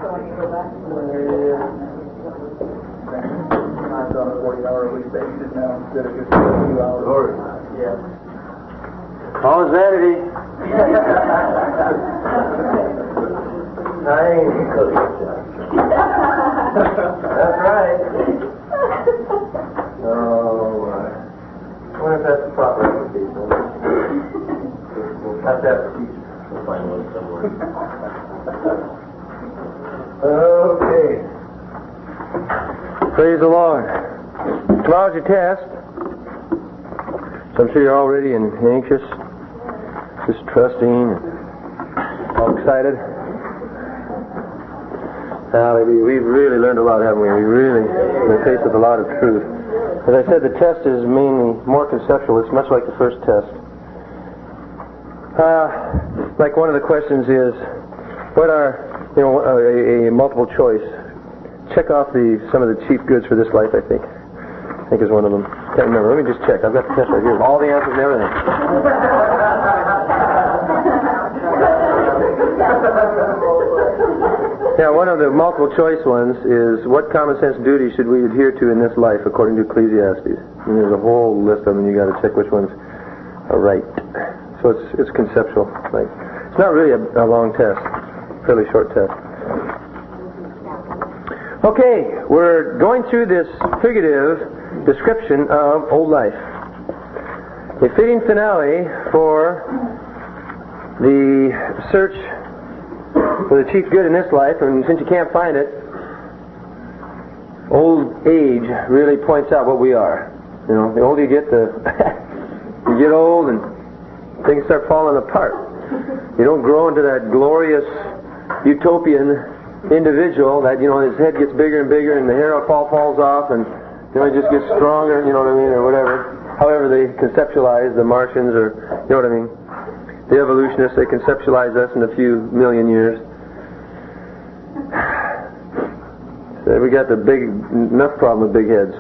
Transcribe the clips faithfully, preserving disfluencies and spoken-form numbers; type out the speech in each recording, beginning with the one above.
Mine's on a forty-hour week basis now instead of just a few hours. Lord. Yeah. All is vanity. I ain't cooking. That's right. Oh, I wonder if that's the proper application. We'll have to have a teacher. We'll find one somewhere. Okay. Praise the Lord. Tomorrow's your test. So I'm sure you're all ready and anxious, just trusting, all excited. Hallelujah. We've really learned a lot, haven't we? We really, in the face of a lot of truth. As I said, the test is mainly more conceptual. It's much like the first test. Uh, like one of the questions is, what are, you know, a, a multiple choice? Check off the some of the chief goods for this life, I think. I think is one of them. Can't remember. Let me just check. I've got the test right here. All the answers and everything. Yeah, one of the multiple choice ones is, what common sense duty should we adhere to in this life according to Ecclesiastes? And there's a whole list of them, and you got to check which ones are right. So it's it's conceptual. Like, it's not really a, a long test, fairly short test. Okay, we're going through this figurative description of old life. A fitting finale for the search for the chief good in this life, and since you can't find it, old age really points out what we are. You know, the older you get, the you get old and things start falling apart. You don't grow into that glorious utopian individual that, you know, his head gets bigger and bigger and the hair fall falls off and, you know, he just gets stronger, you know what I mean, or whatever. However they conceptualize the Martians, or, you know what I mean, the evolutionists, they conceptualize us in a few million years. So we got the big, enough problem with big heads.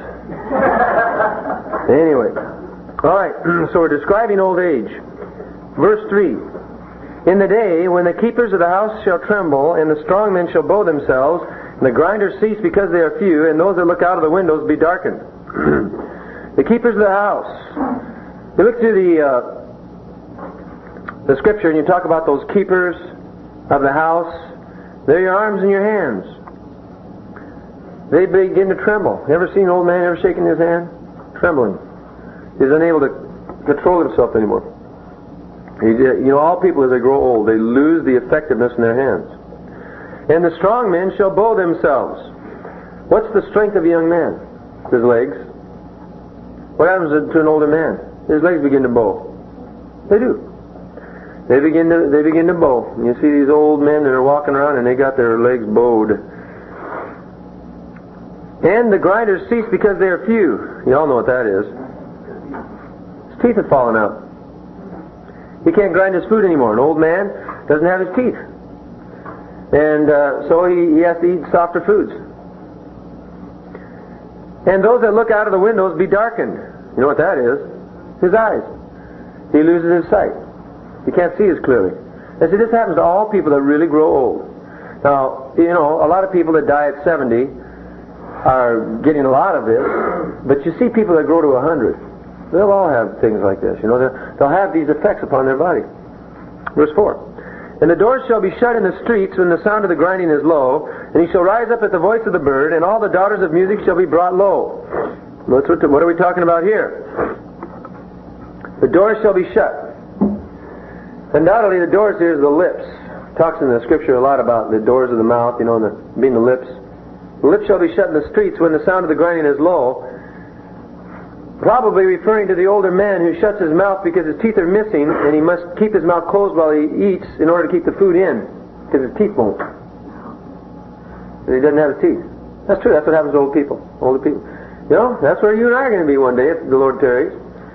Anyway. Alright, so we're describing old age. Verse three. In the day when the keepers of the house shall tremble, and the strong men shall bow themselves, and the grinders cease because they are few, and those that look out of the windows be darkened. The keepers of the house. You look through the uh, the scripture and you talk about those keepers of the house. They're your arms and your hands. They begin to tremble. You ever seen an old man ever shaking his hand? Trembling. He's unable to control himself anymore. You know, all people as they grow old, they lose the effectiveness in their hands. And the strong men shall bow themselves. What's the strength of a young man? His legs. What happens to an older man? His legs begin to bow. They do. They begin to they begin to bow. You see these old men that are walking around and they got their legs bowed. And the grinders cease because they are few. You all know what that is. His teeth have fallen out. He can't grind his food anymore. An old man doesn't have his teeth. And uh, so he, he has to eat softer foods. And those that look out of the windows be darkened. You know what that is? His eyes. He loses his sight. He can't see as clearly. And see, this happens to all people that really grow old. Now, you know, a lot of people that die at seventy are getting a lot of this. But you see people that grow to one hundred. They'll all have things like this. You know, they'll have these effects upon their body. Verse four. And the doors shall be shut in the streets when the sound of the grinding is low, and he shall rise up at the voice of the bird, and all the daughters of music shall be brought low. What's what, what are we talking about here? The doors shall be shut. Undoubtedly, the doors here is the lips. It talks in the scripture a lot about the doors of the mouth, you know, and the, being the lips. The lips shall be shut in the streets when the sound of the grinding is low. Probably referring to the older man who shuts his mouth because his teeth are missing and he must keep his mouth closed while he eats in order to keep the food in because his teeth won't. And he doesn't have his teeth. That's true. That's what happens to old people. Older people. You know, that's where you and I are going to be one day if the Lord tarries.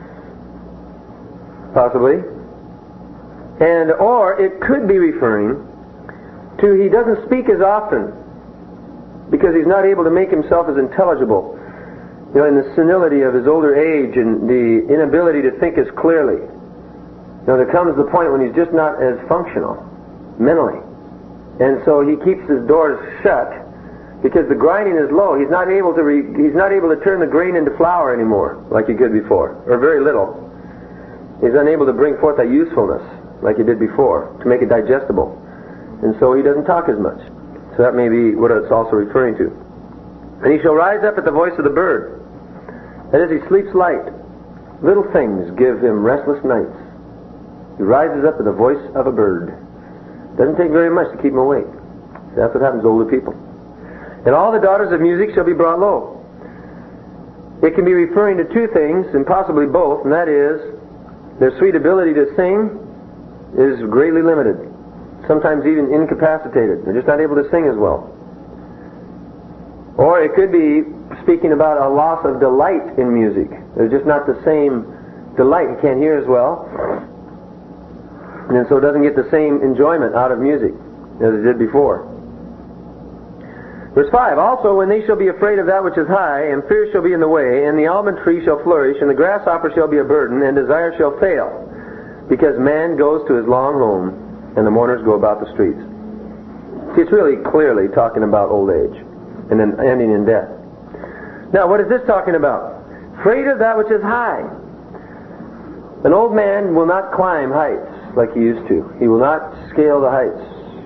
Possibly. And or it could be referring to he doesn't speak as often because he's not able to make himself as intelligible. You know, in the senility of his older age and the inability to think as clearly. You know, there comes the point when he's just not as functional mentally. and so he keeps his doors shut because the grinding is low. He's not able to re, he's not able to turn the grain into flour anymore like he could before, or very little. He's unable to bring forth that usefulness like he did before to make it digestible, and so he doesn't talk as much. So that may be what it's also referring to. And he shall rise up at the voice of the bird. That is, he sleeps light. Little things give him restless nights. He rises up at the voice of a bird. Doesn't take very much to keep him awake. That's what happens to older people. And all the daughters of music shall be brought low. It can be referring to two things, and possibly both, and that is, their sweet ability to sing is greatly limited. Sometimes even incapacitated. They're just not able to sing as well. Or it could be speaking about a loss of delight in music. There's just not the same delight. He can't hear as well. And so doesn't get the same enjoyment out of music as it did before. Verse five, also when they shall be afraid of that which is high, and fear shall be in the way, and the almond tree shall flourish, and the grasshopper shall be a burden, and desire shall fail, because man goes to his long home, and the mourners go about the streets. See, it's really clearly talking about old age, and then ending in death. Now, what is this talking about? Afraid of that which is high. An old man will not climb heights like he used to. He will not scale the heights.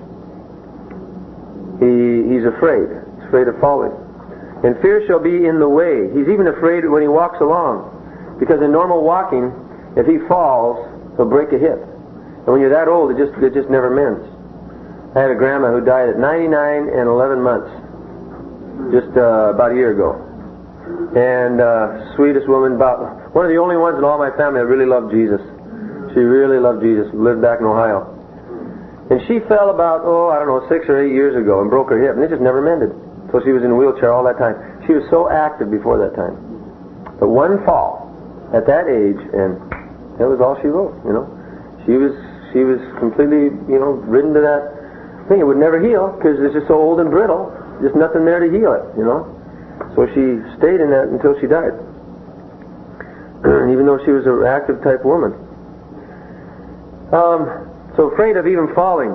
He, he's afraid. He's afraid of falling. And fear shall be in the way. He's even afraid when he walks along. Because in normal walking, if he falls, he'll break a hip. And when you're that old, it just, it just never mends. I had a grandma who died at ninety-nine and eleven months. Just uh, about a year ago. And uh, sweetest woman, about one of the only ones in all my family that really loved Jesus. She really loved Jesus. Lived back in Ohio. And she fell about, oh, I don't know, six or eight years ago and broke her hip. And it just never mended. So she was in a wheelchair all that time. She was so active before that time. But one fall at that age, and that was all she wrote, you know. She was she was completely, you know, ridden to that thing. It would never heal because it's just so old and brittle. Just nothing there to heal it, you know. So she stayed in that until she died. Even though she was an active type woman. Um, so afraid of even falling.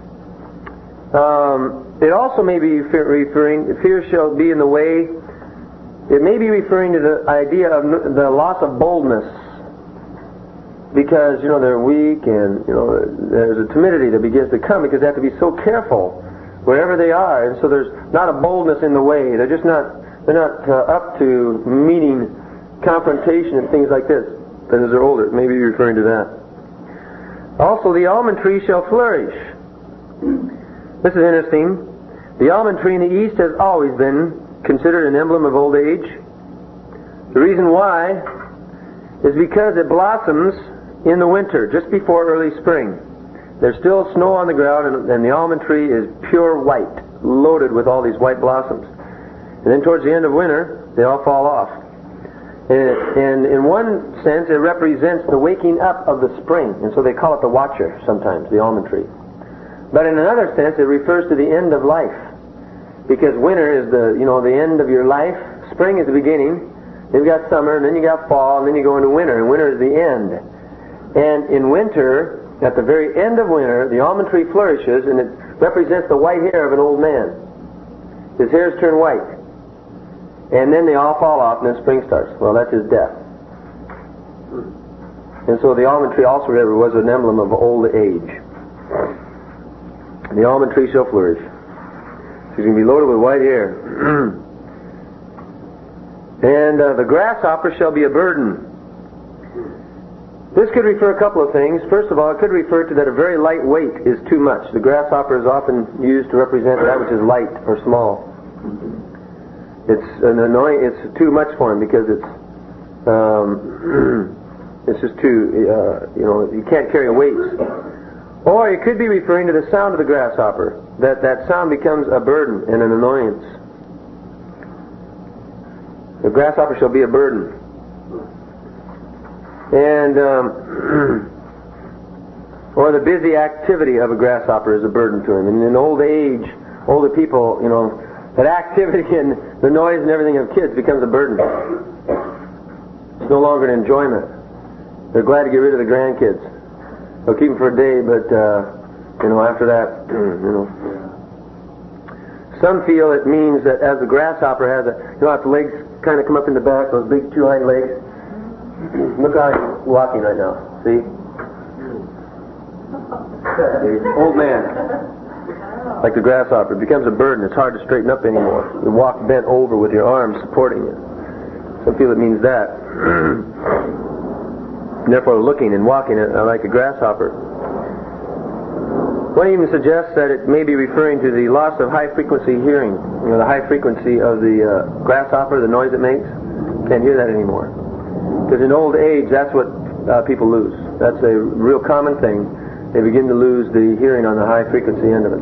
Um, it also may be referring, fear shall be in the way. It may be referring to the idea of the loss of boldness. Because, you know, they're weak and, you know, there's a timidity that begins to come because they have to be so careful wherever they are. And so there's not a boldness in the way. They're just not, they're not uh, up to meeting confrontation and things like this. But as they're older, it may be referring to that. Also, the almond tree shall flourish. This is interesting. The almond tree in the East has always been considered an emblem of old age. The reason why is because it blossoms in the winter, just before early spring. There's still snow on the ground, and, and the almond tree is pure white, loaded with all these white blossoms. And then towards the end of winter, they all fall off. And, and in one sense, it represents the waking up of the spring, and so they call it the watcher sometimes, the almond tree. But in another sense, it refers to the end of life, because winter is the, you know, the end of your life. Spring is the beginning. Then you got summer, and then you got fall, and then you go into winter, and winter is the end. And in winter, at the very end of winter, the almond tree flourishes, and it represents the white hair of an old man. His hairs turn white. And then they all fall off, and then spring starts. Well, that's his death. And so the almond tree also was an emblem of old age. The almond tree shall flourish. She's going to be loaded with white hair. And uh, the grasshopper shall be a burden. This could refer a couple of things. First of all, it could refer to that a very light weight is too much. The grasshopper is often used to represent that which is light or small. It's an annoying. It's too much for him because it's um, it's just too. Uh, you know, you can't carry weights. Or it could be referring to the sound of the grasshopper. That that sound becomes a burden and an annoyance. The grasshopper shall be a burden. And um, or the busy activity of a grasshopper is a burden to him. And in old age, older people, you know, that activity and the noise and everything of kids becomes a burden. It's no longer an enjoyment. They're glad to get rid of the grandkids. They'll keep them for a day, but uh, you know, after that, you know, Some feel it means that as the grasshopper has a, you know, its legs kind of come up in the back, those big two hind legs. Look how he's walking right now. See? Old man. Like the grasshopper. It becomes a burden. It's hard to straighten up anymore. You walk bent over with your arms supporting you. Some feel it means that. And therefore looking and walking like a grasshopper. One even suggests that it may be referring to the loss of high-frequency hearing. You know, the high frequency of the uh, grasshopper, the noise it makes. Can't hear that anymore. Because in old age, that's what uh, people lose. That's a real common thing. They begin to lose the hearing on the high-frequency end of it.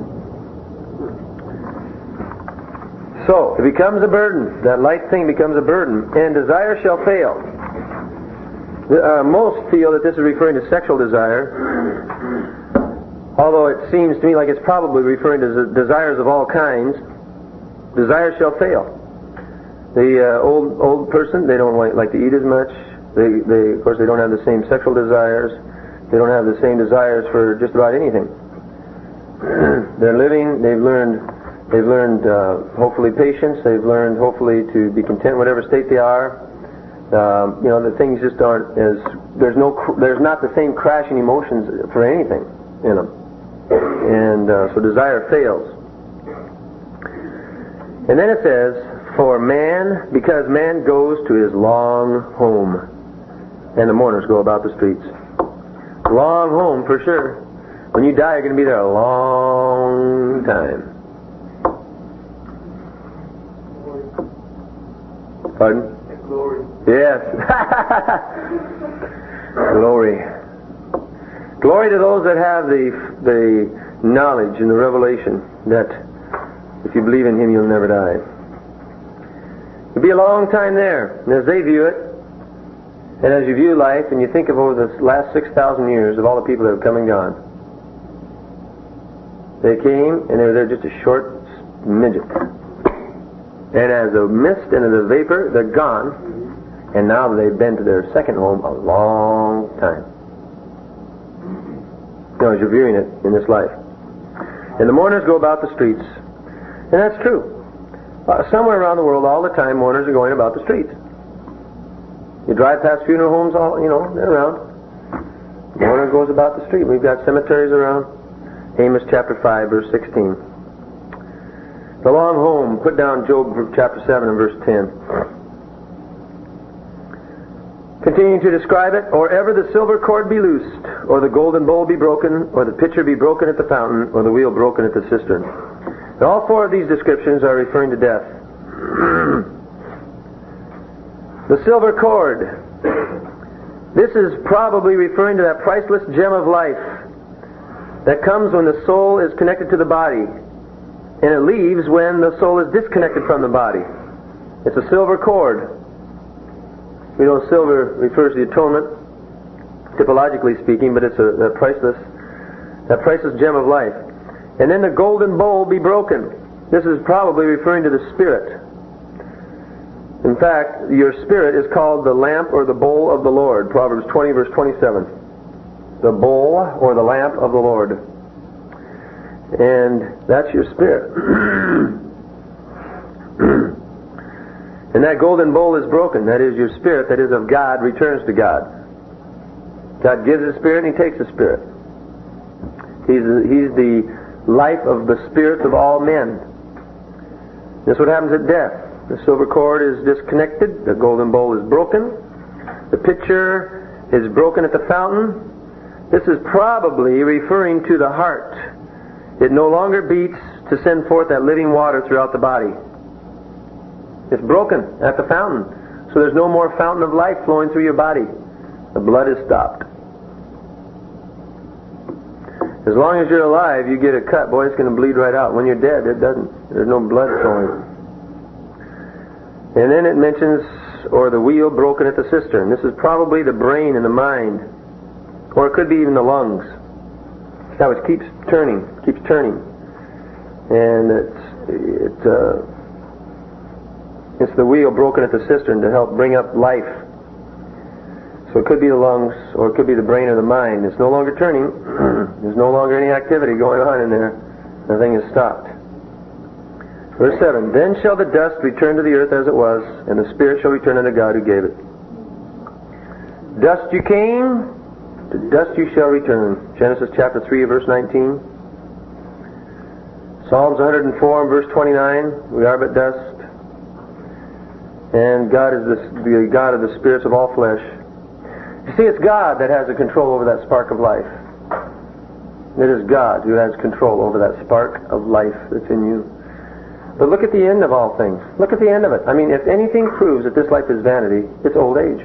So, it becomes a burden. That light thing becomes a burden. And desire shall fail. Uh, most feel that this is referring to sexual desire. Although it seems to me like it's probably referring to desires of all kinds. Desire shall fail. The uh, old old person, they don't like, like to eat as much. They, they, of course, they don't have the same sexual desires. They don't have the same desires for just about anything. They're living. They've learned. They've learned uh, hopefully patience. They've learned hopefully to be content, whatever state they are. Um, you know, the things just aren't as. There's no. There's not the same crashing emotions for anything in them. And uh, so desire fails. And then it says, for man, because man goes to his long home, and the mourners go about the streets. Long home, for sure. When you die, you're going to be there a long time. Pardon? Glory. Yes. Glory. Glory to those that have the the knowledge and the revelation that if you believe in Him, you'll never die. It'll be a long time there. And as they view it, and as you view life, and you think of over the last six thousand years of all the people that have come and gone, they came and they were there just a short midget. And as a mist and as a vapor, they're gone. And now they've been to their second home a long time. You know, as you're viewing it in this life. And the mourners go about the streets. And that's true. Uh, somewhere around the world all the time, mourners are going about the streets. You drive past funeral homes, all you know, they're around. Mourner goes about the street. We've got cemeteries around. Amos chapter five, verse sixteen. The long home, put down Job chapter seven and verse ten. Continuing to describe it, or ever the silver cord be loosed, or the golden bowl be broken, or the pitcher be broken at the fountain, or the wheel broken at the cistern. And all four of these descriptions are referring to death. The silver cord. This is probably referring to that priceless gem of life that comes when the soul is connected to the body, and it leaves when the soul is disconnected from the body. It's a silver cord. We know silver refers to the atonement, typologically speaking, but it's a, a priceless, that priceless gem of life. And then the golden bowl be broken. This is probably referring to the spirit. In fact, your spirit is called the lamp or the bowl of the Lord. Proverbs twenty, verse twenty-seven. The bowl or the lamp of the Lord. And that's your spirit. And that golden bowl is broken. That is your spirit, that is of God, returns to God. God gives His spirit and He takes the spirit. He's the, he's the life of the spirits of all men. This is what happens at death. The silver cord is disconnected. The golden bowl is broken. The pitcher is broken at the fountain. This is probably referring to the heart. It no longer beats to send forth that living water throughout the body. It's broken at the fountain. So there's no more fountain of life flowing through your body. The blood is stopped. As long as you're alive, you get a cut, boy, it's going to bleed right out. When you're dead, it doesn't. There's no blood flowing. And then it mentions, or the wheel broken at the cistern. This is probably the brain and the mind. Or it could be even the lungs. That which keeps turning, keeps turning. And it's, it, uh, it's the wheel broken at the cistern to help bring up life. So it could be the lungs, or it could be the brain or the mind. It's no longer turning. There's no longer any activity going on in there. The thing is stopped. Verse seven, then shall the dust return to the earth as it was, and the spirit shall return unto God who gave it. Dust you came, to dust you shall return. Genesis chapter three, verse nineteen. Psalms one hundred four, verse twenty-nine, we are but dust. And God is the, the God of the spirits of all flesh. You see, it's God that has the control over that spark of life. It is God who has control over that spark of life that's in you. But look at the end of all things. Look at the end of it. I mean, if anything proves that this life is vanity, it's old age.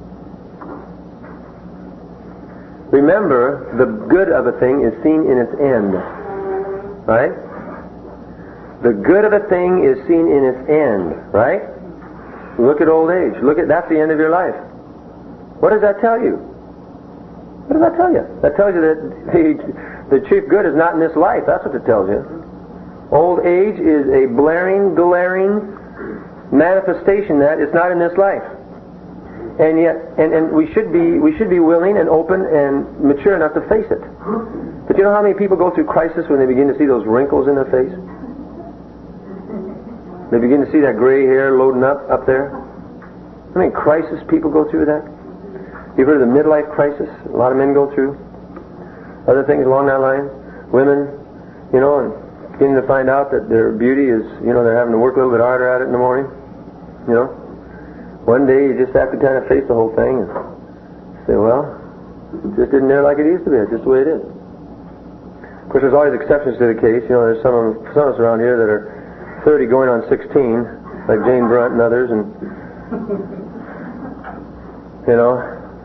Remember, the good of a thing is seen in its end. Right? The good of a thing is seen in its end. Right? Look at old age. Look at, that's the end of your life. What does that tell you? What does that tell you? That tells you that the, the chief good is not in this life. That's what it tells you. Old age is a blaring, glaring manifestation that it's not in this life. And yet, and, and we should be we should be willing and open and mature enough to face it. But you know how many people go through crisis when they begin to see those wrinkles in their face? They begin to see that gray hair loading up up there. How many crisis people go through that? You've heard of the midlife crisis? A lot of men go through. Other things along that line. Women, you know, and beginning to find out that their beauty is, you know, they're having to work a little bit harder at it in the morning. You know, one day you just have to kind of face the whole thing and say, well, it just isn't there like it used to be. It's just the way it is. Of course, there's always exceptions to the case. You know, there's some of, some of us around here that are thirty going on sixteen, like Jane Brunt and others, and you know.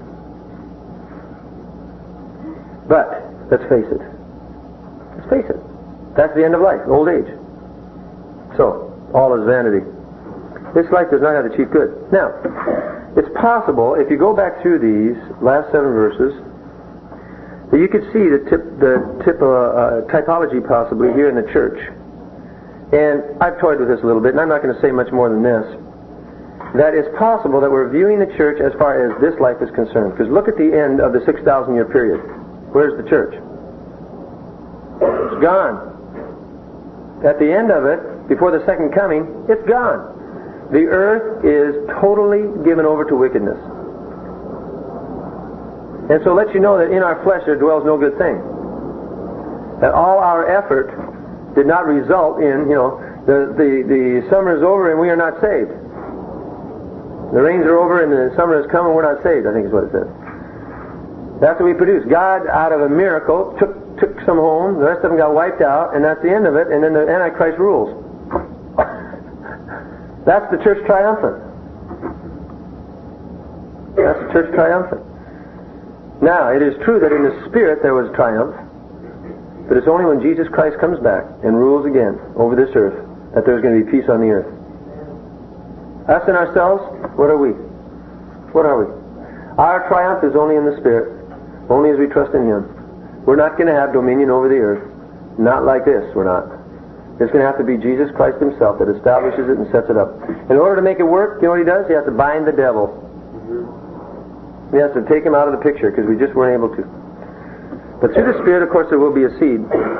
But let's face it. Let's face it. That's the end of life, old age. So, all is vanity. This life does not have the chief good. Now, it's possible, if you go back through these last seven verses, that you could see the tip, the tip, uh, uh, typology possibly here in the church. And I've toyed with this a little bit, and I'm not going to say much more than this. That it's possible that we're viewing the church as far as this life is concerned. Because look at the end of the six thousand year period. Where's the church? It's gone. At the end of it, before the second coming, it's gone. The earth is totally given over to wickedness. And so it lets you know that in our flesh there dwells no good thing. That all our effort did not result in, you know, the, the, the summer is over and we are not saved. The rains are over and the summer has come and we're not saved, I think is what it says. That's what we produced. God, out of a miracle, took took some home, the rest of them got wiped out, and that's the end of it, and then the Antichrist rules. That's the church triumphant. That's the church triumphant. Now, it is true that in the spirit there was triumph, but it's only when Jesus Christ comes back and rules again over this earth that there's going to be peace on the earth. Us and ourselves, what are we? What are we? Our triumph is only in the spirit, only as we trust in Him. We're not going to have dominion over the earth. Not like this, we're not. It's going to have to be Jesus Christ Himself that establishes it and sets it up. In order to make it work, you know what He does? He has to bind the devil. He has to take him out of the picture because we just weren't able to. But through the Spirit, of course, there will be a seed.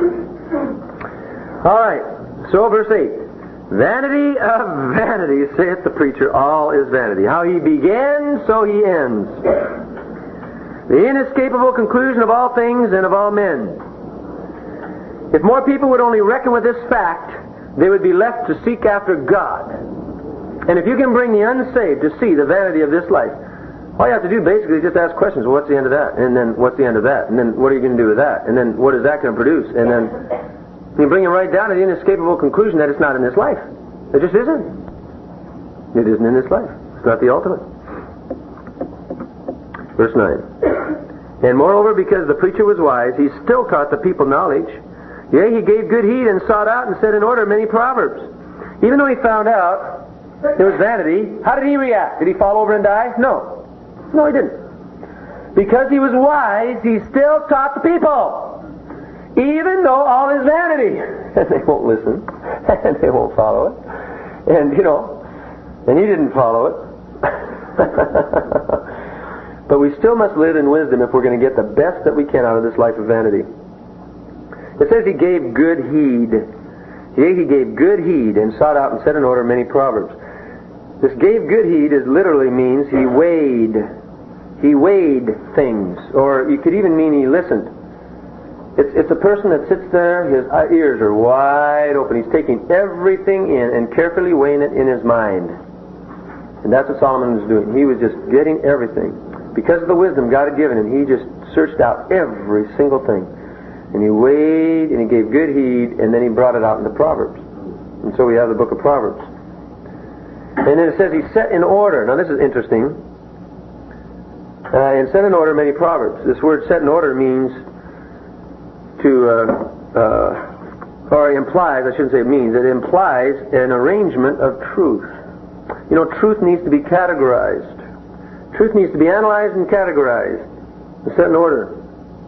All right, so verse eight. Vanity of vanity, saith the preacher, all is vanity. How he began, so he ends. The inescapable conclusion of all things and of all men. If more people would only reckon with this fact, they would be left to seek after God. And if you can bring the unsaved to see the vanity of this life, all you have to do basically is just ask questions. Well, what's the end of that? And then what's the end of that? And then what are you going to do with that? And then what is that going to produce? And then you bring them right down to the inescapable conclusion that it's not in this life. It just isn't. It isn't in this life. It's not the ultimate. Verse nine. And moreover, because the preacher was wise, he still taught the people knowledge. Yea, he gave good heed and sought out and set in order many proverbs. Even though he found out there was vanity, how did he react? Did he fall over and die? No. No, he didn't. Because he was wise, he still taught the people. Even though all is vanity. And they won't listen. And they won't follow it. And, you know, and he didn't follow it. But we still must live in wisdom if we're going to get the best that we can out of this life of vanity. It says he gave good heed. Yea, he gave good heed and sought out and set in order many proverbs. This gave good heed is literally means he weighed. He weighed things. Or you could even mean he listened. It's, it's a person that sits there, his ears are wide open. He's taking everything in and carefully weighing it in his mind. And that's what Solomon was doing. He was just getting everything. Because of the wisdom God had given him, he just searched out every single thing. And he weighed and he gave good heed, and then he brought it out into Proverbs. And so we have the book of Proverbs. And then it says he set in order. Now this is interesting. Uh, and set in order many proverbs. This word set in order means to, uh, uh, or implies, I shouldn't say it means, it implies an arrangement of truth. You know, truth needs to be categorized. Truth needs to be analyzed and categorized and set in order.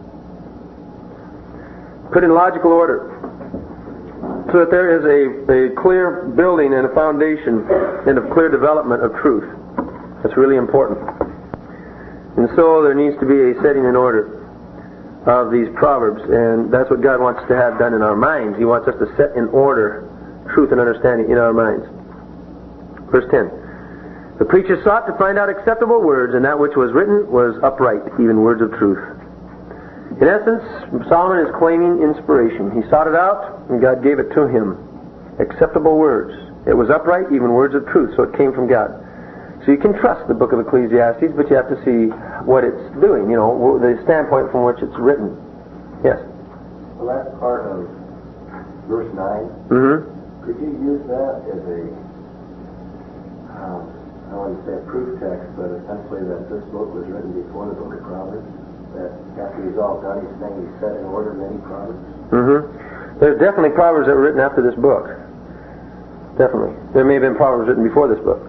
Put in logical order. So that there is a, a clear building and a foundation and a clear development of truth. That's really important. And so there needs to be a setting in order of these proverbs, and that's what God wants to have done in our minds. He wants us to set in order truth and understanding in our minds. Verse ten. The preacher sought to find out acceptable words, and that which was written was upright, even words of truth. In essence, Solomon is claiming inspiration. He sought it out, and God gave it to him. Acceptable words. It was upright, even words of truth, so it came from God. So you can trust the book of Ecclesiastes, but you have to see what it's doing, you know, the standpoint from which it's written. Yes? The last part of verse nine, mm-hmm. could you use that as a, um, I don't want to say a proof text, but essentially that this book was written before the book of Proverbs? That after he's all done, he's saying he set in order many Proverbs? Mm-hmm. There's definitely Proverbs that were written after this book. Definitely. There may have been Proverbs written before this book.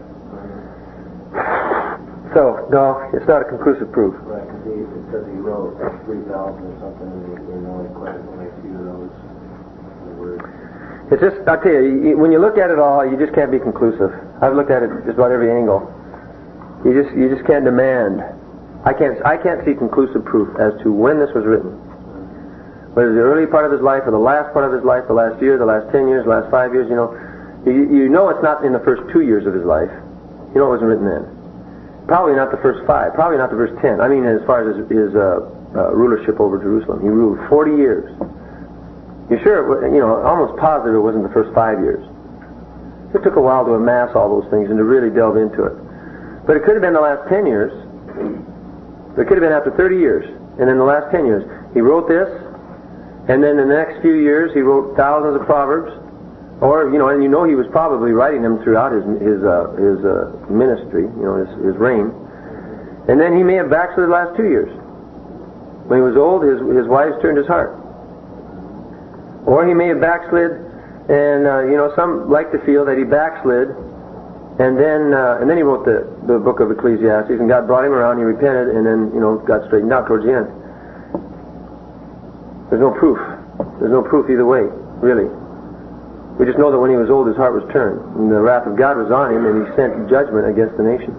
So, no, it's not a conclusive proof. Right, because he, it says he wrote three thousand or something, and there's only quite only a few of those words. It's just, I'll tell you, when you look at it all, you just can't be conclusive. I've looked at it just about every angle. You just you just can't demand. I can't I can't see conclusive proof as to when this was written. Whether the early part of his life or the last part of his life, the last year, the last ten years, the last five years, you know, you, you know it's not in the first two years of his life. You know it wasn't written then. Probably not the first five. Probably not the first ten. I mean, as far as his, his uh, uh, rulership over Jerusalem, he ruled forty years. You're sure? It was, you know, almost positive it wasn't the first five years. It took a while to amass all those things and to really delve into it. But it could have been the last ten years. It could have been after thirty years, and in the last ten years, he wrote this, and then in the next few years, he wrote thousands of proverbs. Or, you know, and you know he was probably writing them throughout his his uh, his uh, ministry, you know, his, his reign. And then he may have backslid the last two years. When he was old, his his wives turned his heart. Or he may have backslid, and uh, you know, some like to feel that he backslid, and then uh, and then he wrote the the book of Ecclesiastes, and God brought him around, he repented, and then you know got straightened out towards the end. There's no proof. There's no proof either way, really. We just know that when he was old, his heart was turned, and the wrath of God was on him, and he sent judgment against the nation.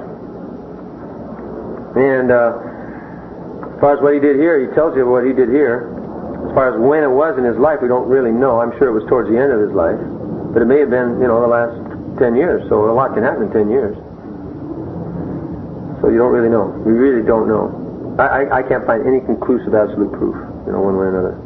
And uh, as far as what he did here, he tells you what he did here. As far as when it was in his life, we don't really know. I'm sure it was towards the end of his life, but it may have been, you know, the last ten years. So a lot can happen in ten years. So you don't really know. We really don't know. I, I, I can't find any conclusive absolute proof, you know, one way or another.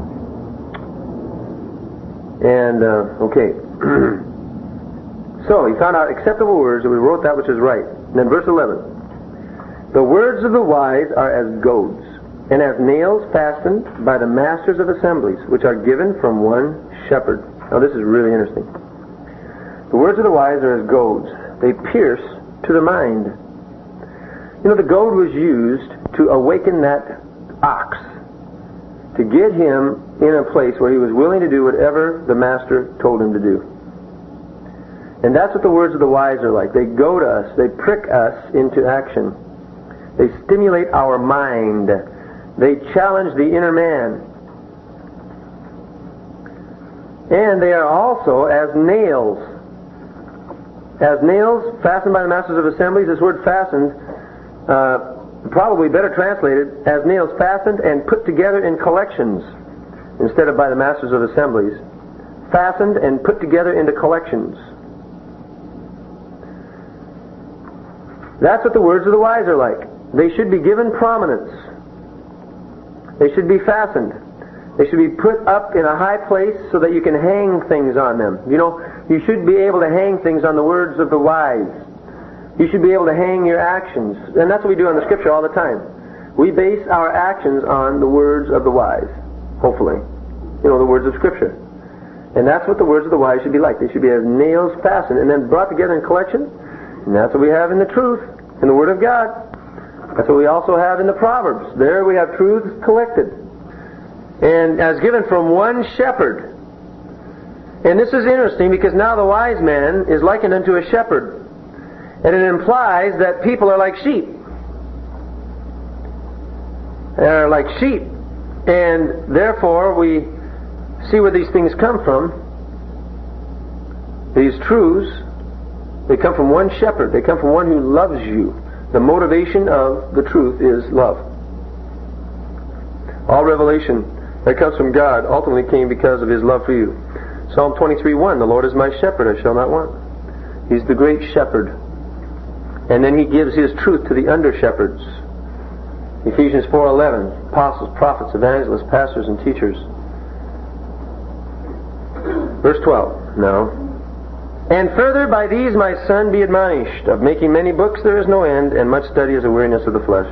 And, uh, okay. So, he found out acceptable words, and we wrote that which is right. And then verse eleven. The words of the wise are as goads, and as nails fastened by the masters of assemblies, which are given from one shepherd. Now, this is really interesting. The words of the wise are as goads. They pierce to the mind. You know, the goad was used to awaken that ox, to get him in a place where he was willing to do whatever the master told him to do. And that's what the words of the wise are like. They goad us, they prick us into action. They stimulate our mind. They challenge the inner man. And they are also as nails. As nails fastened by the masters of assemblies. This word fastened, uh, probably better translated as nails fastened and put together in collections instead of by the masters of assemblies. fastened and put together into collections. That's what the words of the wise are like. They should be given prominence. They should be fastened. They should be put up in a high place so that you can hang things on them. You know, you should be able to hang things on the words of the wise. You should be able to hang your actions. And that's what we do in the Scripture all the time. We base our actions on the words of the wise, hopefully. You know, the words of Scripture. And that's what the words of the wise should be like. They should be as nails fastened and then brought together in collection. And that's what we have in the truth, in the Word of God. That's what we also have in the Proverbs. There we have truths collected. And as given from one shepherd. And this is interesting because now the wise man is likened unto a shepherd. And it implies that people are like sheep. They're like sheep. And therefore we see where these things come from. These truths, they come from one shepherd. They come from one who loves you. The motivation of the truth is love. All revelation that comes from God ultimately came because of His love for you. Psalm twenty-three one, the Lord is my shepherd, I shall not want. He's the great shepherd. And then He gives His truth to the under-shepherds. Ephesians four eleven, apostles, prophets, evangelists, pastors, and teachers. Verse twelve, now. And further, by these, my son, be admonished. Of making many books there is no end, and much study is a weariness of the flesh.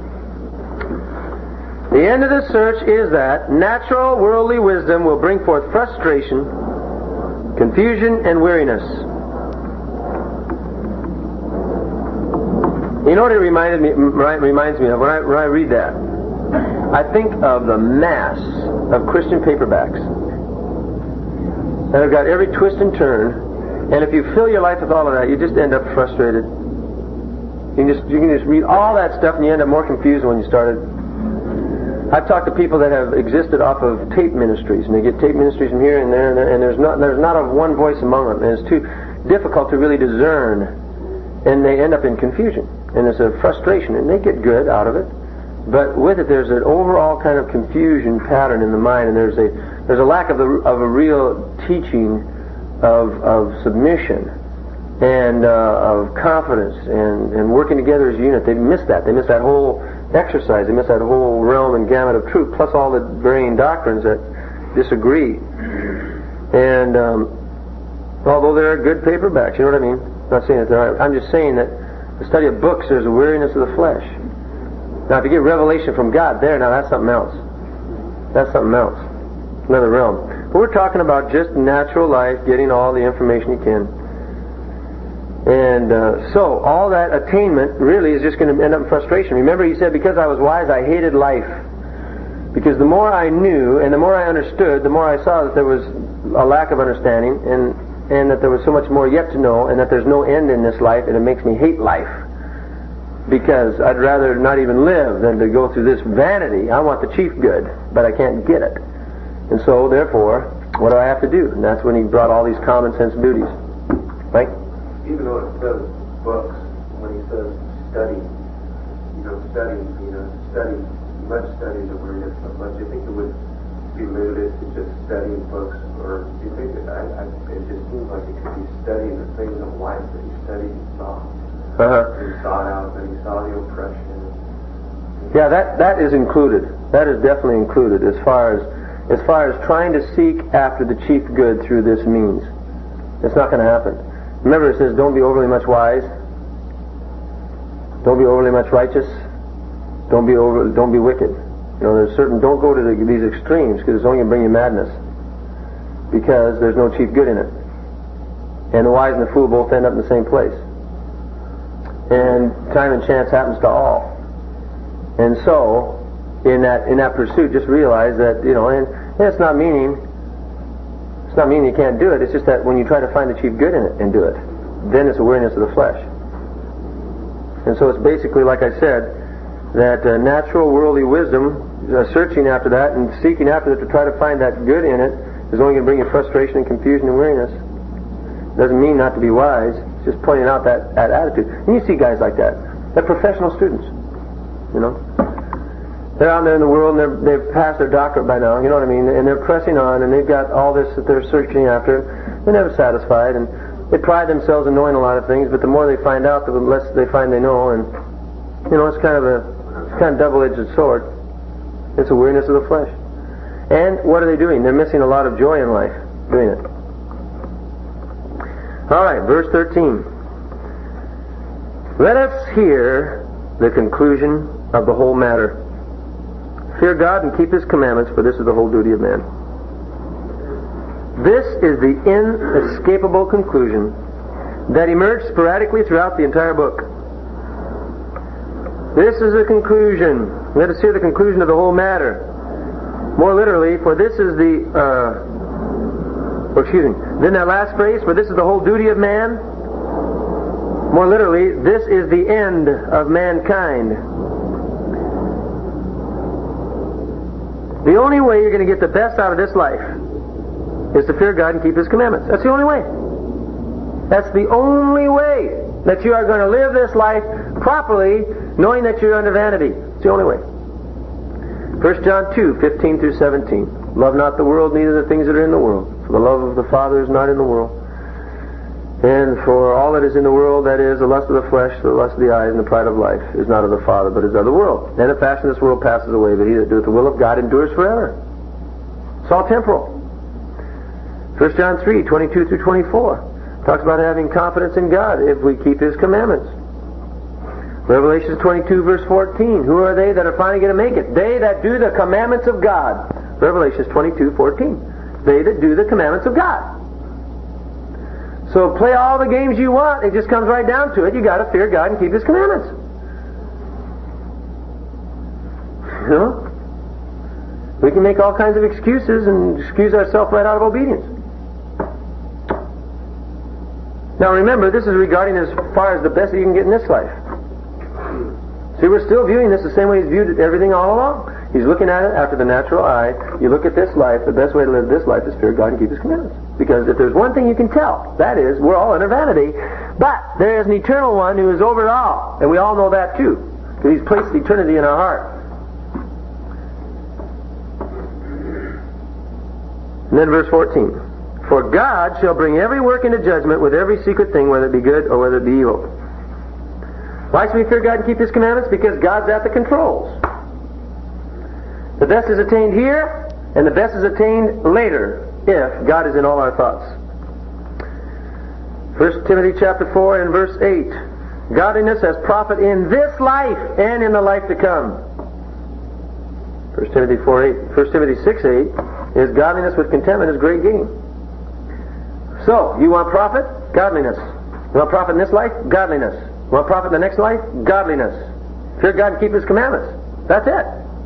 The end of the search is that natural worldly wisdom will bring forth frustration, confusion, and weariness. You know what it reminded me, reminds me of when I, when I read that? I think of the mass of Christian paperbacks that have got every twist and turn. And if you fill your life with all of that, you just end up frustrated. You can just you can just read all that stuff and you end up more confused than when you started. I've talked to people that have existed off of tape ministries, and they get tape ministries from here and there, and, there, and there's not there's not a one voice among them, and it's too difficult to really discern, and they end up in confusion, and there's a frustration, and they get good out of it, but with it there's an overall kind of confusion pattern in the mind, and there's a there's a lack of the of a real teaching of of submission and uh, of confidence and, and working together as a unit. They miss that. They miss that whole exercise. They miss that whole realm and gamut of truth, plus all the varying doctrines that disagree. And um, although there are good paperbacks, you know what I mean? I'm not saying that there aren't. I'm just saying that the study of books, there's a weariness of the flesh. Now, to get revelation from God there, now that's something else. That's something else. Another realm. But we're talking about just natural life, getting all the information you can. And uh, so, all that attainment really is just going to end up in frustration. Remember, he said, because I was wise, I hated life. Because the more I knew, and the more I understood, the more I saw that there was a lack of understanding, and, and that there was so much more yet to know, and that there's no end in this life, and it makes me hate life. Because I'd rather not even live than to go through this vanity. I want the chief good, but I can't get it. And so, therefore, what do I have to do? And that's when he brought all these common sense duties. Right? Even though it says books, when he says study, you know, study, you know, study, much study the word is so much. Do you think it would be limited to just studying books, or do you think that I, I, it just seems like it could be studying the things of life that he studied and saw, uh-huh. and he sought out, and he saw the oppression. Yeah, that that is included. That is definitely included as far as as far as trying to seek after the chief good through this means. It's not going to happen. Remember, it says, don't be overly much wise. Don't be overly much righteous. Don't be over. Don't be wicked. You know, there's certain. Don't go to the, these extremes, because it's only going to bring you madness. Because there's no chief good in it, and the wise and the fool both end up in the same place. And time and chance happens to all. And so, in that in that pursuit, just realize that, you know, and, and it's not meaning it's not meaning you can't do it. It's just that when you try to find the chief good in it and do it, then it's awareness of the flesh. And so it's basically, like I said, that uh, natural worldly wisdom, uh, searching after that and seeking after it to try to find that good in it, is only going to bring you frustration and confusion and weariness. Doesn't mean not to be wise. It's just pointing out that, that attitude. And you see guys like that. They're professional students, you know. They're out there in the world and they're, they've passed their doctorate by now, you know what I mean? And they're pressing on and they've got all this that they're searching after. They're never satisfied, and they pride themselves in knowing a lot of things, but the more they find out, the less they find they know, and you know, it's kind of a it's kind of double-edged sword. It's a weariness of the flesh. And what are they doing? They're missing a lot of joy in life doing it. All right, verse thirteen. Let us hear the conclusion of the whole matter. Fear God and keep His commandments, for this is the whole duty of man. This is the inescapable conclusion that emerged sporadically throughout the entire book. This is the conclusion. Let us hear the conclusion of the whole matter. More literally, for this is the, uh, oh, excuse me, then that last phrase, for this is the whole duty of man. More literally, this is the end of mankind. The only way you're going to get the best out of this life is to fear God and keep His commandments. That's the only way. That's the only way that you are going to live this life properly, knowing that you're under vanity. It's the only way. First John two, fifteen through seventeen. Love not the world, neither the things that are in the world. For the love of the Father is not in the world. And for all that is in the world, that is, the lust of the flesh, the lust of the eyes, and the pride of life, is not of the Father, but is of the world. And the fashion of this world passes away, but he that doeth the will of God endures forever. It's all temporal. First John three, twenty-two through twenty-four talks about having confidence in God if we keep His commandments. Revelation twenty-two, verse fourteen. Who are they that are finally going to make it? They that do the commandments of God. Revelation twenty-two, fourteen. They that do the commandments of God. So play all the games you want. It just comes right down to it. You got to fear God and keep His commandments. You know? We can make all kinds of excuses and excuse ourselves right out of obedience. Now remember, this is regarding as far as the best that you can get in this life. See, we're still viewing this the same way He's viewed everything all along. He's looking at it after the natural eye. You look at this life, the best way to live this life is fear God and keep His commandments. Because if there's one thing you can tell, that is, we're all under vanity, but there is an eternal one who is over it all. And we all know that too, because He's placed eternity in our heart. And then verse fourteen. For God shall bring every work into judgment with every secret thing, whether it be good or whether it be evil. Why should we fear God and keep His commandments? Because God's at the controls. The best is attained here, and the best is attained later, if God is in all our thoughts. First Timothy chapter four and verse eight. Godliness has profit in this life and in the life to come. First Timothy four eight. First Timothy six eight is godliness with contentment is great gain. So, you want profit? Godliness. You want profit in this life? Godliness. You want profit in the next life? Godliness. Fear God and keep His commandments. That's it.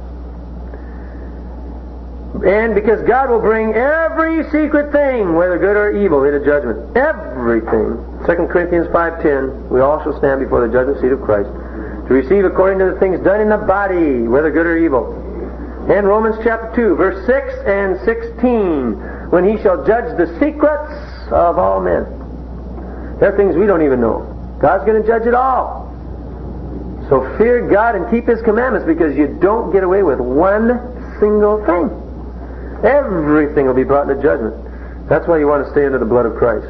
And because God will bring every secret thing, whether good or evil, into judgment. Everything. Second Corinthians five ten. We all shall stand before the judgment seat of Christ to receive according to the things done in the body, whether good or evil. And Romans chapter two, verse six and sixteen. When He shall judge the secrets of all men. There are things we don't even know. God's going to judge it all. So fear God and keep His commandments, because you don't get away with one single thing. Everything will be brought into judgment. That's why you want to stay under the blood of Christ.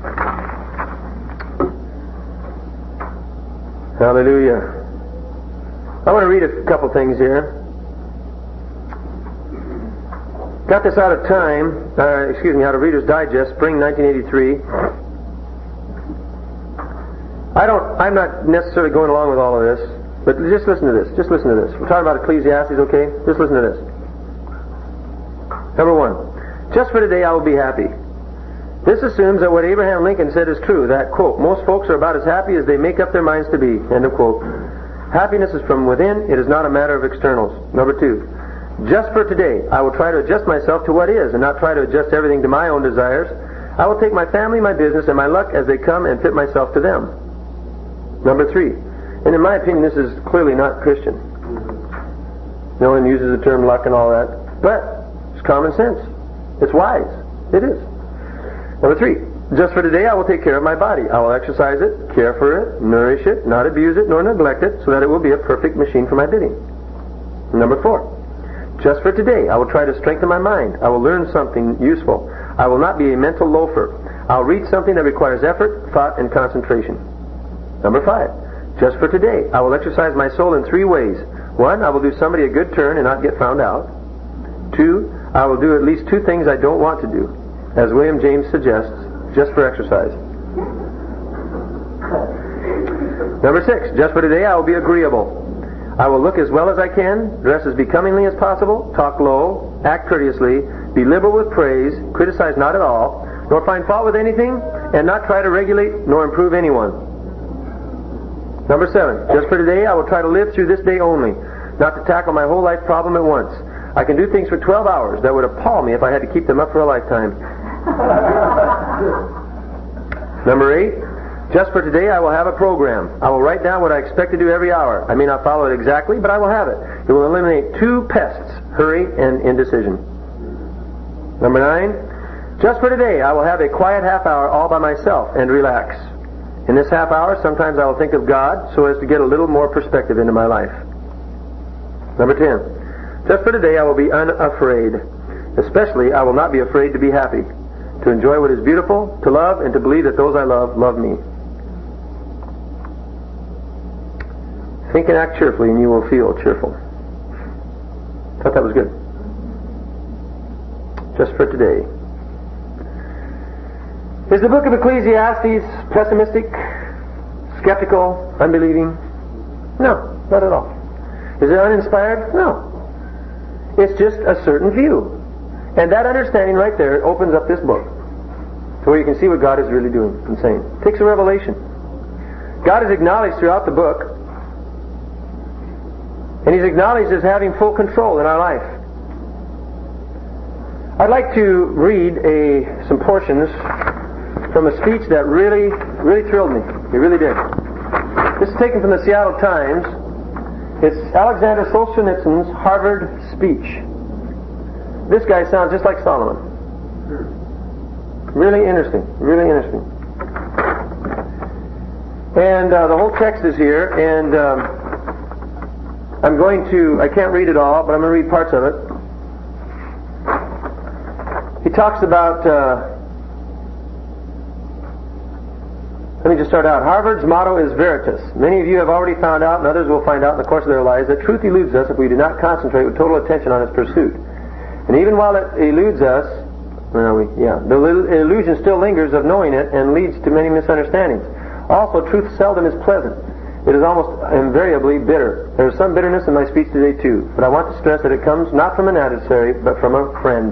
Hallelujah. I want to read a couple things here. Got this out of Time, uh, excuse me, out of Reader's Digest, spring nineteen eighty-three. I don't, I'm not necessarily going along with all of this, but just listen to this. Just listen to this. We're talking about Ecclesiastes, okay? Just listen to this. Number one, just for today I will be happy. This assumes that what Abraham Lincoln said is true, that, quote, most folks are about as happy as they make up their minds to be, end of quote. Happiness is from within, it is not a matter of externals. Number two, just for today I will try to adjust myself to what is and not try to adjust everything to my own desires. I will take my family, my business, and my luck as they come and fit myself to them. Number three, and in my opinion this is clearly not Christian. No one uses the term luck and all that, but common sense. It's wise. It is. Number three, just for today I will take care of my body. I will exercise it, care for it, nourish it, not abuse it, nor neglect it, so that it will be a perfect machine for my bidding. Number four, just for today, I will try to strengthen my mind. I will learn something useful. I will not be a mental loafer. I'll read something that requires effort, thought, and concentration. Number five, just for today, I will exercise my soul in three ways. One, I will do somebody a good turn and not get found out. Two, I will do at least two things I don't want to do, as William James suggests, just for exercise. Number six, just for today, I will be agreeable. I will look as well as I can, dress as becomingly as possible, talk low, act courteously, be liberal with praise, criticize not at all, nor find fault with anything, and not try to regulate nor improve anyone. Number seven, just for today, I will try to live through this day only, not to tackle my whole life problem at once. I can do things for twelve hours that would appall me if I had to keep them up for a lifetime. Number eight, just for today, I will have a program. I will write down what I expect to do every hour. I may not follow it exactly, but I will have it. It will eliminate two pests, hurry and indecision. Number nine, just for today, I will have a quiet half hour all by myself and relax. In this half hour, sometimes I will think of God so as to get a little more perspective into my life. Number ten, just for today, I will be unafraid. Especially, I will not be afraid to be happy, to enjoy what is beautiful, to love, and to believe that those I love love me. Think and act cheerfully, and you will feel cheerful. Thought that was good. Just for today. Is the book of Ecclesiastes pessimistic, skeptical, unbelieving? No, not at all. Is it uninspired? No. It's just a certain view. And that understanding right there opens up this book to where you can see what God is really doing and saying. It takes a revelation. God is acknowledged throughout the book, and He's acknowledged as having full control in our life. I'd like to read a, some portions from a speech that really, really thrilled me. It really did. This is taken from the Seattle Times. It's Alexander Solzhenitsyn's Harvard speech. This guy sounds just like Solomon. Really interesting. Really interesting. And uh, the whole text is here, and um, I'm going to, I can't read it all, but I'm going to read parts of it. He talks about, uh, let me just start out. Harvard's motto is Veritas. Many of you have already found out, and others will find out in the course of their lives, that truth eludes us if we do not concentrate with total attention on its pursuit. And even while it eludes us, well, we, yeah, the illusion still lingers of knowing it and leads to many misunderstandings. Also, truth seldom is pleasant. It is almost invariably bitter. There is some bitterness in my speech today too, but I want to stress that it comes not from an adversary, but from a friend.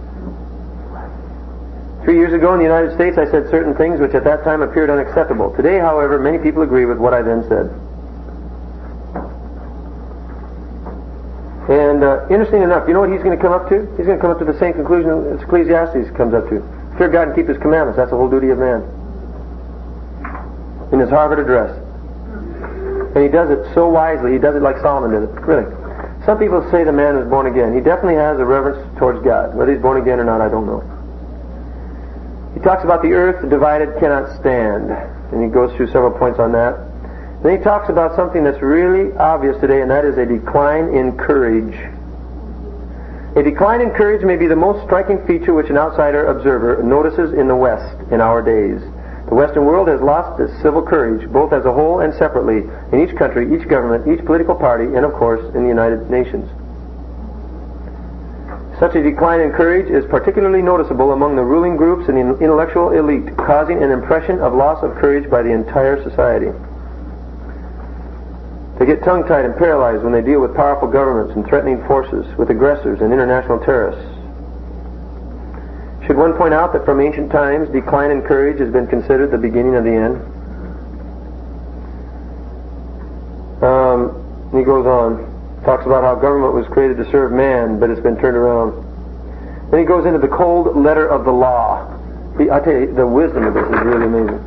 Three years ago in the United States, I said certain things which at that time appeared unacceptable. Today, however, many people agree with what I then said. And uh, interesting enough, you know what he's going to come up to? He's going to come up to the same conclusion as Ecclesiastes comes up to. Fear God and keep His commandments. That's the whole duty of man. In his Harvard address. And he does it so wisely. He does it like Solomon did it. Really. Some people say the man is born again. He definitely has a reverence towards God. Whether he's born again or not, I don't know. He talks about the earth divided cannot stand. And he goes through several points on that. Then he talks about something that's really obvious today, and that is a decline in courage. A decline in courage may be the most striking feature which an outsider observer notices in the West in our days. The Western world has lost its civil courage, both as a whole and separately, in each country, each government, each political party, and of course, in the United Nations. Such a decline in courage is particularly noticeable among the ruling groups and the intellectual elite, causing an impression of loss of courage by the entire society. They get tongue-tied and paralyzed when they deal with powerful governments and threatening forces, with aggressors and international terrorists. Should one point out that from ancient times, decline in courage has been considered the beginning of the end? Um, he goes on, talks about how government was created to serve man, but it's been turned around. Then he goes into the cold letter of the law. He, I tell you, the wisdom of this is really amazing.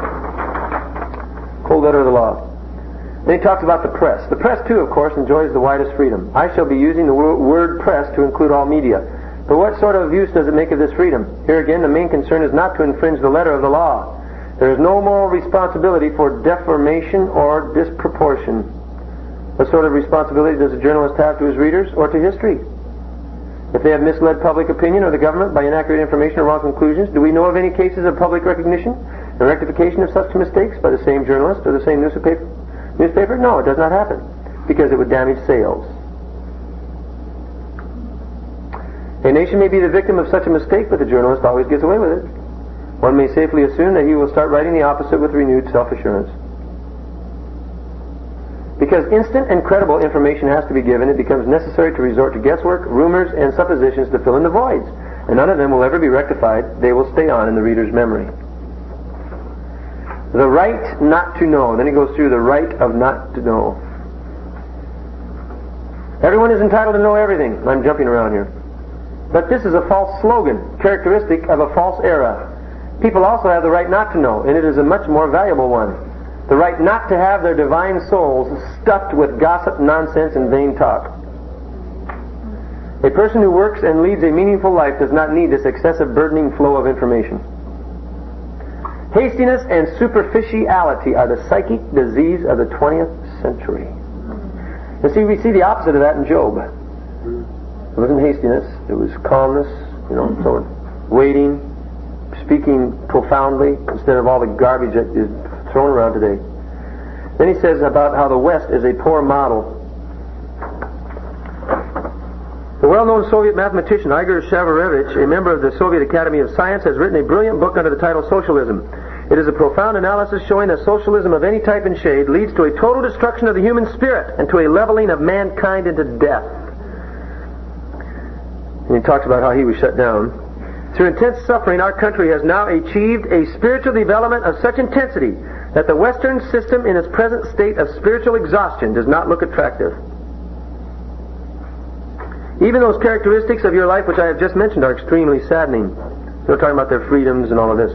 Cold letter of the law. Then he talks about the press. The press, too, of course, enjoys the widest freedom. I shall be using the word press to include all media. But what sort of use does it make of this freedom? Here again, the main concern is not to infringe the letter of the law. There is no moral responsibility for deformation or disproportion. What sort of responsibility does a journalist have to his readers or to history? If they have misled public opinion or the government by inaccurate information or wrong conclusions, do we know of any cases of public recognition and rectification of such mistakes by the same journalist or the same newspaper? Newspaper? No, it does not happen, because it would damage sales. A nation may be the victim of such a mistake, but the journalist always gets away with it. One may safely assume that he will start writing the opposite with renewed self-assurance. Because instant and credible information has to be given, it becomes necessary to resort to guesswork, rumors, and suppositions to fill in the voids. And none of them will ever be rectified. They will stay on in the reader's memory. The right not to know. Then he goes through the right of not to know. Everyone is entitled to know everything. I'm jumping around here. But this is a false slogan, characteristic of a false era. People also have the right not to know, and it is a much more valuable one. The right not to have their divine souls stuffed with gossip, nonsense, and vain talk. A person who works and leads a meaningful life does not need this excessive burdening flow of information. Hastiness and superficiality are the psychic disease of the twentieth century. You see, we see the opposite of that in Job. It wasn't hastiness, it was calmness, you know, so waiting, speaking profoundly instead of all the garbage that is thrown around today. Then he says about how the West is a poor model. The well-known Soviet mathematician Igor Shavarevich, a member of the Soviet Academy of Science, has written a brilliant book under the title Socialism. It is a profound analysis showing that socialism of any type and shade leads to a total destruction of the human spirit and to a leveling of mankind into death. And he talks about how he was shut down. Through intense suffering, our country has now achieved a spiritual development of such intensity that the Western system in its present state of spiritual exhaustion does not look attractive. Even those characteristics of your life which I have just mentioned are extremely saddening. We're talking about their freedoms and all of this.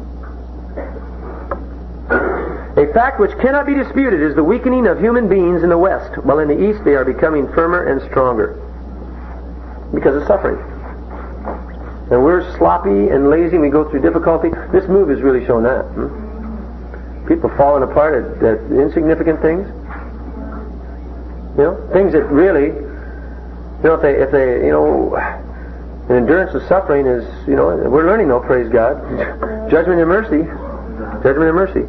A fact which cannot be disputed is the weakening of human beings in the West, while in the East they are becoming firmer and stronger because of suffering. And we're sloppy and lazy and we go through difficulty. This move has really shown that. Hmm? People falling apart at, at insignificant things. You know, things that really, you know, if they, if they, you know, an endurance of suffering is, you know, we're learning though, praise God. Judgment and mercy. Judgment and mercy.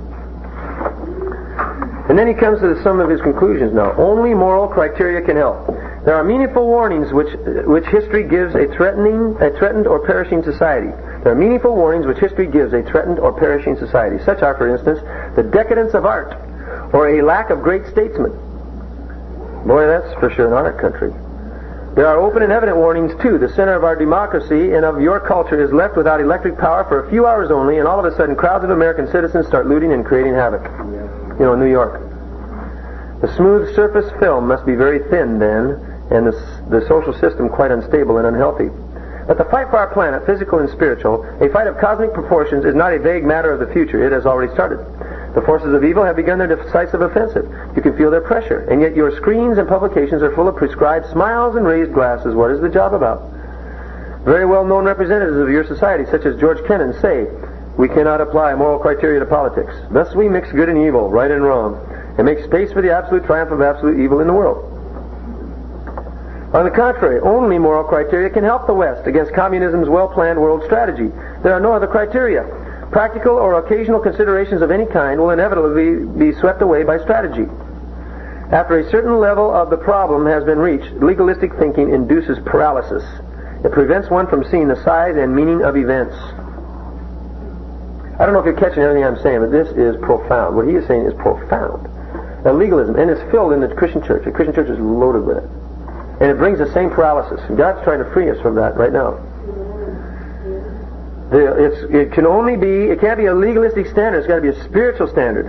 And then he comes to some of his conclusions now. Only moral criteria can help. There are meaningful warnings which which history gives a threatening, a threatened or perishing society. There are meaningful warnings which history gives a threatened or perishing society. Such are, for instance, the decadence of art or a lack of great statesmen. Boy, that's for sure in our country. There are open and evident warnings, too. The center of our democracy and of your culture is left without electric power for a few hours only, and all of a sudden crowds of American citizens start looting and creating havoc. You know, in New York. The smooth surface film must be very thin then, and the, the social system quite unstable and unhealthy. But the fight for our planet, physical and spiritual, a fight of cosmic proportions, is not a vague matter of the future. It has already started. The forces of evil have begun their decisive offensive. You can feel their pressure, and yet your screens and publications are full of prescribed smiles and raised glasses. What is the job about? Very well-known representatives of your society, such as George Kennan, say, we cannot apply moral criteria to politics. Thus we mix good and evil, right and wrong, and make space for the absolute triumph of absolute evil in the world. On the contrary, only moral criteria can help the West against communism's well-planned world strategy. There are no other criteria. Practical or occasional considerations of any kind will inevitably be swept away by strategy. After a certain level of the problem has been reached, legalistic thinking induces paralysis. It prevents one from seeing the size and meaning of events. I don't know if you're catching everything I'm saying, but this is profound. What he is saying is profound. Now, legalism, and it's filled in the Christian church. The Christian church is loaded with it. And it brings the same paralysis. And God's trying to free us from that right now. The, it's, it can only be, it can't be a legalistic standard. It's got to be a spiritual standard.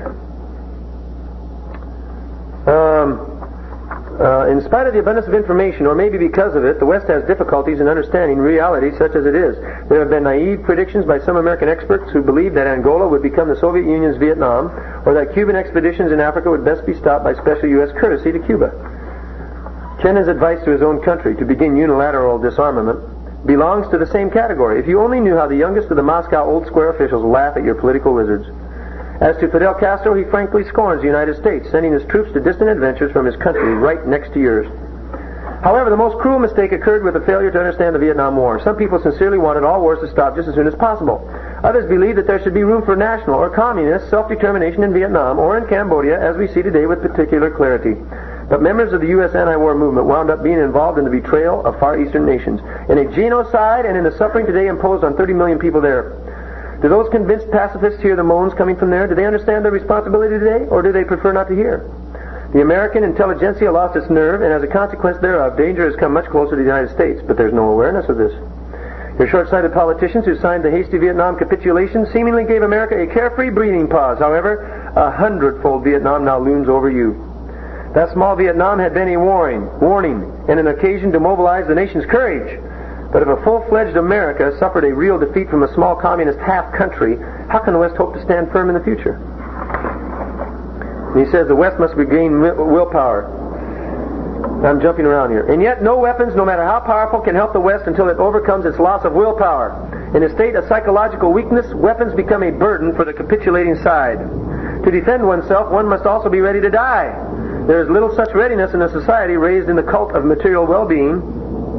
Um, uh, in spite of the abundance of information, or maybe because of it, the West has difficulties in understanding reality such as it is. There have been naive predictions by some American experts who believed that Angola would become the Soviet Union's Vietnam, or that Cuban expeditions in Africa would best be stopped by special U S courtesy to Cuba. Kennan's advice to his own country to begin unilateral disarmament belongs to the same category. If you only knew how the youngest of the Moscow Old Square officials laugh at your political wizards. As to Fidel Castro, he frankly scorns the United States, sending his troops to distant adventures from his country right next to yours. However, the most cruel mistake occurred with the failure to understand the Vietnam War. Some people sincerely wanted all wars to stop just as soon as possible. Others believed that there should be room for national or communist self-determination in Vietnam or in Cambodia, as we see today with particular clarity. But members of the U S anti-war movement wound up being involved in the betrayal of Far Eastern nations, in a genocide and in the suffering today imposed on thirty million people there. Do those convinced pacifists hear the moans coming from there? Do they understand their responsibility today, or do they prefer not to hear? The American intelligentsia lost its nerve, and as a consequence thereof, danger has come much closer to the United States, but there's no awareness of this. Your short-sighted politicians who signed the hasty Vietnam capitulation seemingly gave America a carefree breathing pause. However, a hundredfold Vietnam now looms over you. That small Vietnam had been a warning, warning, and an occasion to mobilize the nation's courage. But if a full-fledged America suffered a real defeat from a small communist half-country, how can the West hope to stand firm in the future? And he says the West must regain willpower. I'm jumping around here. And yet no weapons, no matter how powerful, can help the West until it overcomes its loss of willpower. In a state of psychological weakness, weapons become a burden for the capitulating side. To defend oneself, one must also be ready to die. There is little such readiness in a society raised in the cult of material well-being.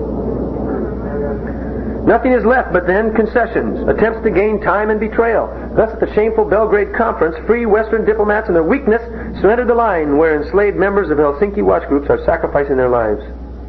Nothing is left but then concessions, attempts to gain time and betrayal. Thus at the shameful Belgrade Conference, free Western diplomats in their weakness surrendered the line where enslaved members of Helsinki watch groups are sacrificing their lives.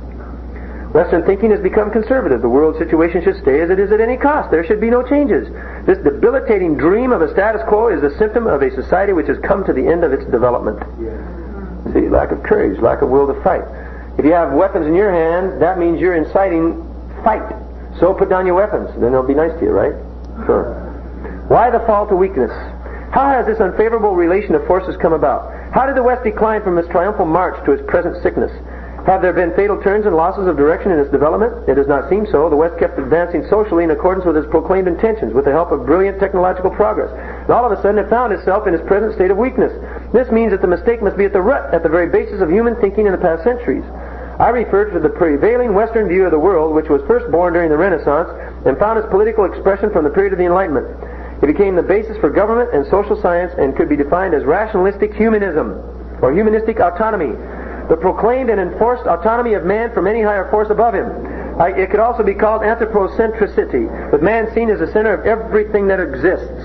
Western thinking has become conservative. The world situation should stay as it is at any cost. There should be no changes. This debilitating dream of a status quo is the symptom of a society which has come to the end of its development. See, lack of courage, lack of will to fight. If you have weapons in your hand, that means you're inciting fight. So put down your weapons, then they'll be nice to you, right? Sure. Why the fall to weakness? How has this unfavorable relation of forces come about? How did the West decline from its triumphal march to its present sickness? Have there been fatal turns and losses of direction in its development? It does not seem so. The West kept advancing socially in accordance with its proclaimed intentions, with the help of brilliant technological progress. And all of a sudden it found itself in its present state of weakness. This means that the mistake must be at the root, at the very basis of human thinking in the past centuries. I refer to the prevailing Western view of the world, which was first born during the Renaissance and found its political expression from the period of the Enlightenment. It became the basis for government and social science and could be defined as rationalistic humanism, or humanistic autonomy, the proclaimed and enforced autonomy of man from any higher force above him. I, it could also be called anthropocentricity, with man seen as the center of everything that exists.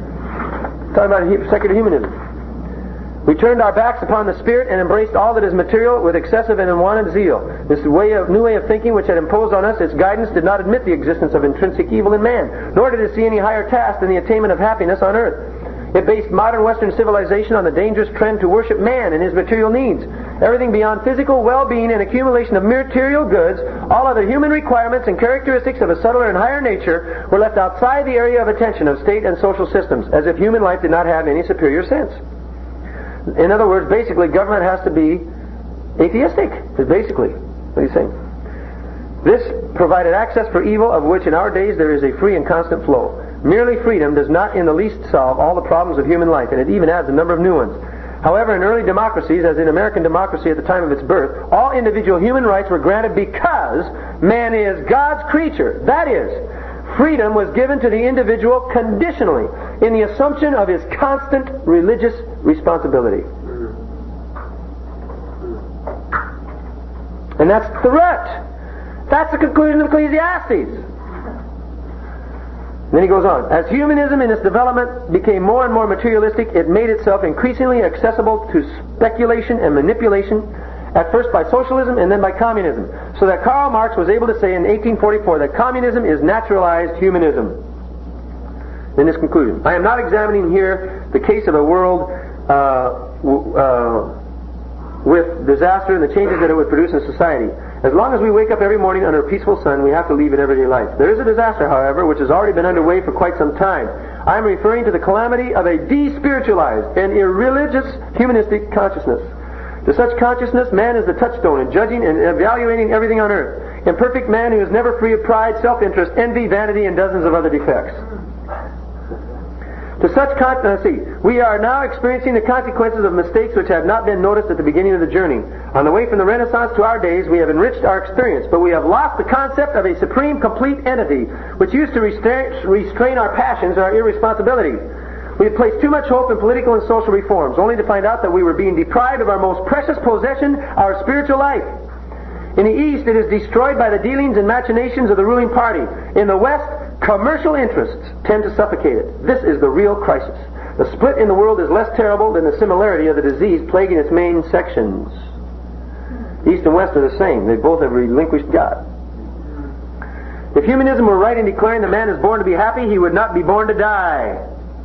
Talking about secular humanism. We turned our backs upon the Spirit and embraced all that is material with excessive and unwanted zeal. This way of, new way of thinking which had imposed on us its guidance did not admit the existence of intrinsic evil in man, nor did it see any higher task than the attainment of happiness on earth. It based modern Western civilization on the dangerous trend to worship man and his material needs. Everything beyond physical well-being and accumulation of material goods, all other human requirements and characteristics of a subtler and higher nature, were left outside the area of attention of state and social systems, as if human life did not have any superior sense. In other words, basically, government has to be atheistic, is basically what he's saying. This provided access for evil, of which in our days there is a free and constant flow. Merely freedom does not in the least solve all the problems of human life, and it even adds a number of new ones. However, in early democracies, as in American democracy at the time of its birth, all individual human rights were granted because man is God's creature. That is, freedom was given to the individual conditionally, in the assumption of his constant religious responsibility. And that's the root. That's the conclusion of Ecclesiastes. Then he goes on. As humanism in its development became more and more materialistic, it made itself increasingly accessible to speculation and manipulation, at first by socialism and then by communism. So that Karl Marx was able to say in eighteen forty-four that communism is naturalized humanism. In this conclusion, I am not examining here the case of a world uh, w- uh, with disaster and the changes that it would produce in society. As long as we wake up every morning under a peaceful sun, we have to leave in everyday life. There is a disaster, however, which has already been underway for quite some time. I am referring to the calamity of a despiritualized and irreligious humanistic consciousness. To such consciousness, man is the touchstone in judging and evaluating everything on earth. Imperfect man who is never free of pride, self-interest, envy, vanity, and dozens of other defects. To such con- uh, see, we are now experiencing the consequences of mistakes which have not been noticed at the beginning of the journey. On the way from the Renaissance to our days, we have enriched our experience, but we have lost the concept of a supreme, complete entity, which used to restrain, restrain our passions and our irresponsibility. We had placed too much hope in political and social reforms, only to find out that we were being deprived of our most precious possession, our spiritual life. In the East, it is destroyed by the dealings and machinations of the ruling party. In the West, commercial interests tend to suffocate it. This is the real crisis. The split in the world is less terrible than the similarity of the disease plaguing its main sections. East and West are the same. They both have relinquished God. If humanism were right in declaring that man is born to be happy, he would not be born to die.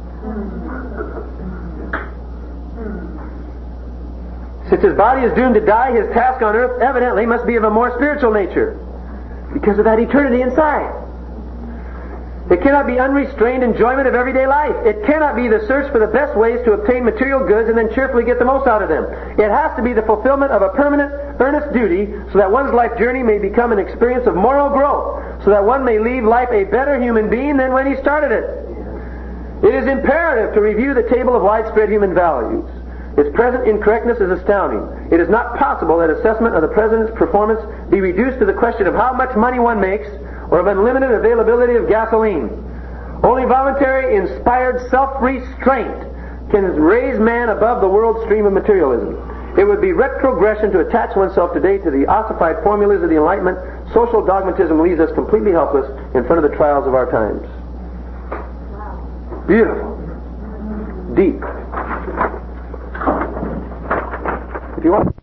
Since his body is doomed to die, his task on earth evidently must be of a more spiritual nature, because of that eternity inside. It cannot be unrestrained enjoyment of everyday life. It cannot be the search for the best ways to obtain material goods and then cheerfully get the most out of them. It has to be the fulfillment of a permanent, earnest duty, so that one's life journey may become an experience of moral growth, so that one may leave life a better human being than when he started it. It is imperative to review the table of widespread human values. Its present incorrectness is astounding. It is not possible that assessment of the President's performance be reduced to the question of how much money one makes or of unlimited availability of gasoline. Only voluntary, inspired self-restraint can raise man above the world stream of materialism. It would be retrogression to attach oneself today to the ossified formulas of the Enlightenment. Social dogmatism leaves us completely helpless in front of the trials of our times. Beautiful. Deep. If you want